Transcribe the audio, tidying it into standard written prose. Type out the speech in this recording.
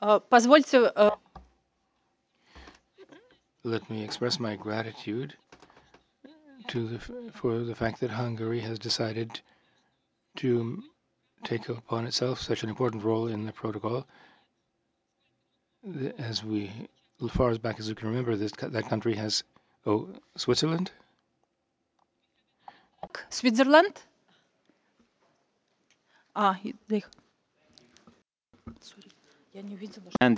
Позвольте, Let me express my gratitude for the fact that Hungary has decided to take upon itself such an important role in the protocol. As far as back as we can remember, that country has, Switzerland? Switzerland. Sorry, я не увидела.